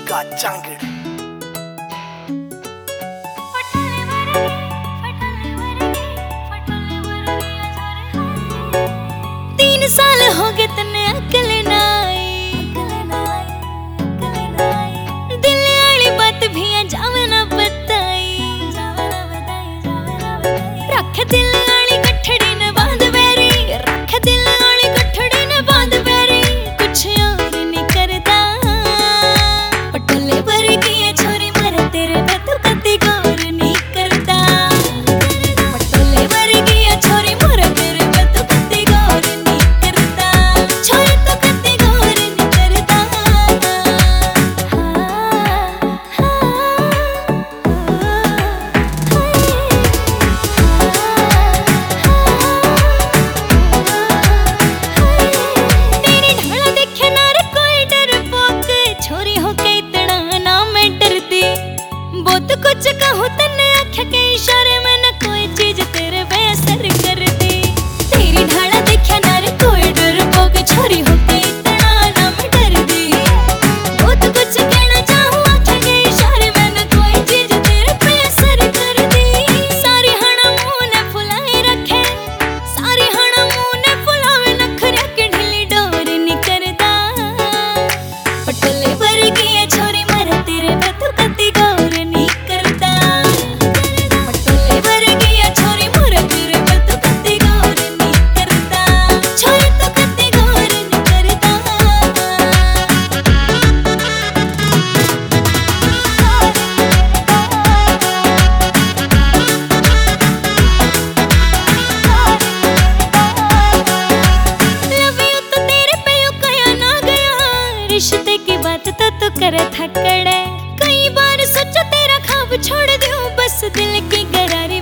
का चांगड़। तीन साल हो गए तन्ने अकल ना आई, दिल वाली बात भी जावे ना बताई, रख दिल वाली गठड़ी न बांध बैरी, रख दिल वाली गठड़ी न बांध बैरी, कुछ और नहीं करता। पटोले भर की छोरी मर तेरे पे तू कदी गौर नहीं करता। पटोले भर की छोरी मर तेरे पे तू कदी गौर नहीं करता, छोरी तो कदी गौर नहीं करता। तेरी ढाला देखे ना रे कोई डरपोक, छोरी हो के इतना ना मैं डरती। बहुत कुछ कहूँ तन्ने आँख के इशारे में न कोई चीज तेरे पे असर करती। तेरी ढाला देखा ना रे कोई डरपोक, छोरी हो के इतना ना मैं डरती। बहुत कुछ कहना चाहूँ आँख के इशारे में न कोई चीज तेरे पे असर करती। सारी हना मुँह ने फुलाए रखे, सारी हना मुँह ने फुलावे नखरे के ढीली डोर नहीं करता। पटोले भर की छोरी मर तेरे पे तू कदी गौर नहीं करता। पटोले भर की छोरी मर तेरे पे तू कदी गौर नहीं करता, छोरी तो कदी गौर नहीं करता। लव यू तो तेरे पे यू कया ना गया, रिश्ते की बात तो तू करे थकड़े। कई बार सोचा तेरा ख्वाब छोड़ दूं, बस दिल की गरारी